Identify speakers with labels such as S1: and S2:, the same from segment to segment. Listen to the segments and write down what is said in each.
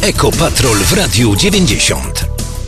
S1: Ekopatrol w Radiu 90.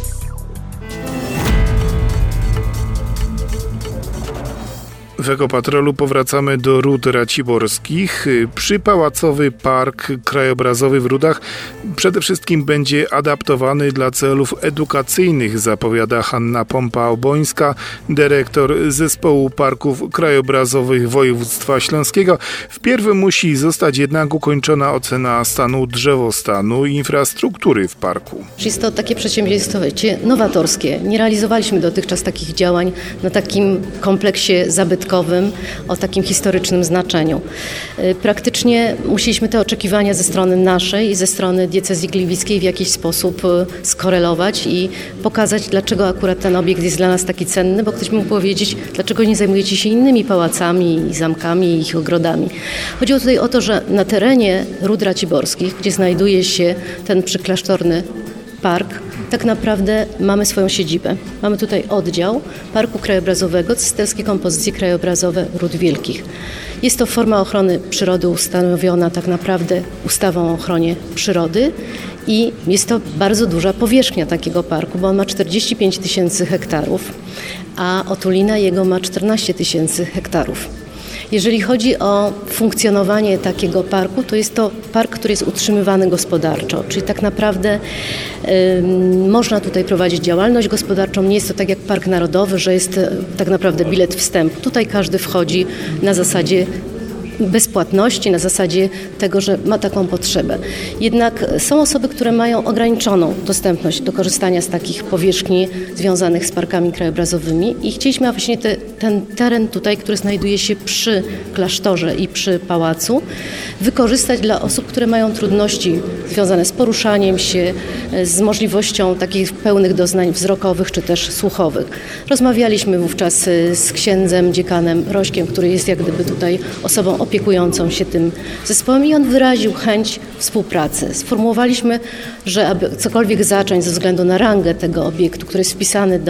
S2: W Ekopatrolu powracamy do Ród Raciborskich. Przypałacowy park krajobrazowy w Rudach przede wszystkim będzie adaptowany dla celów edukacyjnych, zapowiada Hanna Pompa-Obońska, dyrektor Zespołu Parków Krajobrazowych Województwa Śląskiego. Wpierw musi zostać jednak ukończona ocena stanu drzewostanu i infrastruktury w parku.
S3: Jest to takie przedsięwzięcie nowatorskie. Nie realizowaliśmy dotychczas takich działań na takim kompleksie zabytkowym o takim historycznym znaczeniu. Praktycznie musieliśmy te oczekiwania ze strony naszej i ze strony diecezji gliwickiej w jakiś sposób skorelować i pokazać, dlaczego akurat ten obiekt jest dla nas taki cenny, bo ktoś mógł powiedzieć, dlaczego nie zajmujecie się innymi pałacami, zamkami i ich ogrodami. Chodziło tutaj o to, że na terenie Ród Raciborskich, gdzie znajduje się ten przyklasztorny park, tak naprawdę mamy swoją siedzibę. Mamy tutaj oddział Parku Krajobrazowego Cysterskie Kompozycje Krajobrazowe Ród Wielkich. Jest to forma ochrony przyrody ustanowiona tak naprawdę ustawą o ochronie przyrody i jest to bardzo duża powierzchnia takiego parku, bo on ma 45 000 hektarów, a otulina jego ma 14 000 hektarów. Jeżeli chodzi o funkcjonowanie takiego parku, to jest to park, który jest utrzymywany gospodarczo, czyli tak naprawdę można tutaj prowadzić działalność gospodarczą. Nie jest to tak jak park narodowy, że jest tak naprawdę bilet wstępu. Tutaj każdy wchodzi na zasadzie bezpłatności, na zasadzie tego, że ma taką potrzebę. Jednak są osoby, które mają ograniczoną dostępność do korzystania z takich powierzchni związanych z parkami krajobrazowymi i chcieliśmy właśnie ten teren tutaj, który znajduje się przy klasztorze i przy pałacu, wykorzystać dla osób, które mają trudności związane z poruszaniem się, z możliwością takich pełnych doznań wzrokowych czy też słuchowych. Rozmawialiśmy wówczas z księdzem, dziekanem Rośkiem, który jest jak gdyby tutaj osobą opiekującą się tym zespołem i on wyraził chęć współpracy. Sformułowaliśmy, że aby cokolwiek zacząć ze względu na rangę tego obiektu, który jest wpisany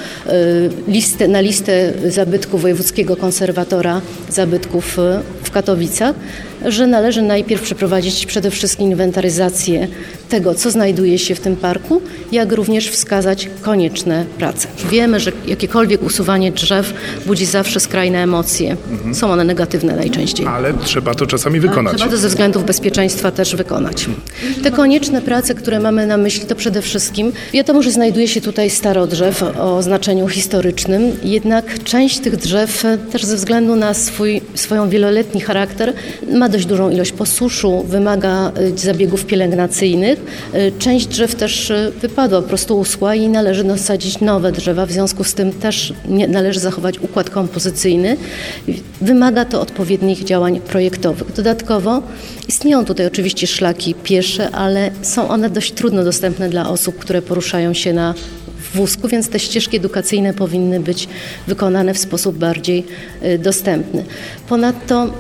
S3: na listę zabytków Wojewódzkiego Konserwatora Zabytków w Katowicach, że należy najpierw przeprowadzić przede wszystkim inwentaryzację tego, co znajduje się w tym parku, jak również wskazać konieczne prace. Wiemy, że jakiekolwiek usuwanie drzew budzi zawsze skrajne emocje. Są one negatywne najczęściej.
S2: Ale trzeba to czasami wykonać.
S3: Trzeba to ze względów bezpieczeństwa też wykonać. Te konieczne prace, które mamy na myśli, to przede wszystkim wiadomo, że znajduje się tutaj starodrzew o znaczeniu historycznym, jednak część tych drzew też ze względu na swoją wieloletni charakter ma dość dużą ilość posuszu, wymaga zabiegów pielęgnacyjnych. Część drzew też wypadła, po prostu uschła i należy nasadzić nowe drzewa, w związku z tym też należy zachować układ kompozycyjny. Wymaga to odpowiednich działań projektowych. Dodatkowo istnieją tutaj oczywiście szlaki piesze, ale są one dość trudno dostępne dla osób, które poruszają się na wózku, więc te ścieżki edukacyjne powinny być wykonane w sposób bardziej dostępny. Ponadto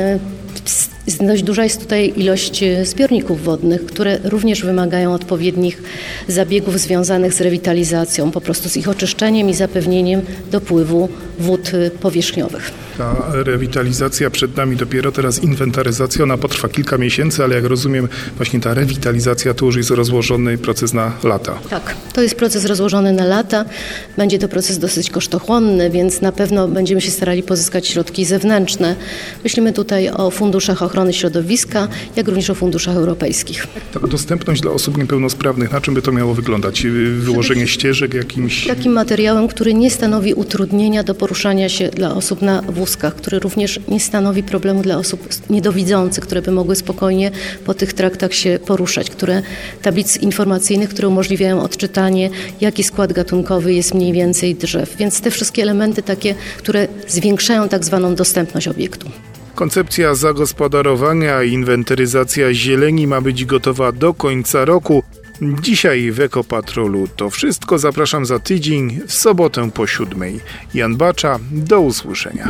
S3: dość duża jest tutaj ilość zbiorników wodnych, które również wymagają odpowiednich zabiegów związanych z rewitalizacją, po prostu z ich oczyszczeniem i zapewnieniem dopływu wód powierzchniowych.
S2: Ta rewitalizacja przed nami, dopiero teraz inwentaryzacja, ona potrwa kilka miesięcy, ale jak rozumiem, właśnie ta rewitalizacja to już jest rozłożony proces na lata.
S3: Tak, to jest proces rozłożony na lata. Będzie to proces dosyć kosztochłonny, więc na pewno będziemy się starali pozyskać środki zewnętrzne. Myślimy tutaj o funduszach ochrony środowiska, jak również o funduszach europejskich.
S2: Ta dostępność dla osób niepełnosprawnych, na czym by to miało wyglądać? Wyłożenie ścieżek jakimś?
S3: Takim materiałem, który nie stanowi utrudnienia do poruszania się dla osób na wózkach, który również nie stanowi problemu dla osób niedowidzących, które by mogły spokojnie po tych traktach się poruszać, tablic informacyjnych, które umożliwiają odczytanie, jaki skład gatunkowy jest mniej więcej drzew. Więc te wszystkie elementy takie, które zwiększają tak zwaną dostępność obiektu.
S2: Koncepcja zagospodarowania i inwentaryzacja zieleni ma być gotowa do końca roku. Dzisiaj w Ekopatrolu to wszystko. Zapraszam za tydzień, w sobotę po 7:00. Jan Bacza, do usłyszenia.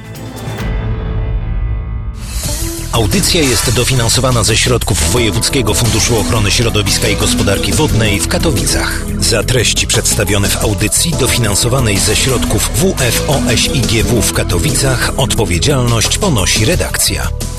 S1: Audycja jest dofinansowana ze środków Wojewódzkiego Funduszu Ochrony Środowiska i Gospodarki Wodnej w Katowicach. Za treści przedstawione w audycji dofinansowanej ze środków WFOŚiGW w Katowicach odpowiedzialność ponosi redakcja.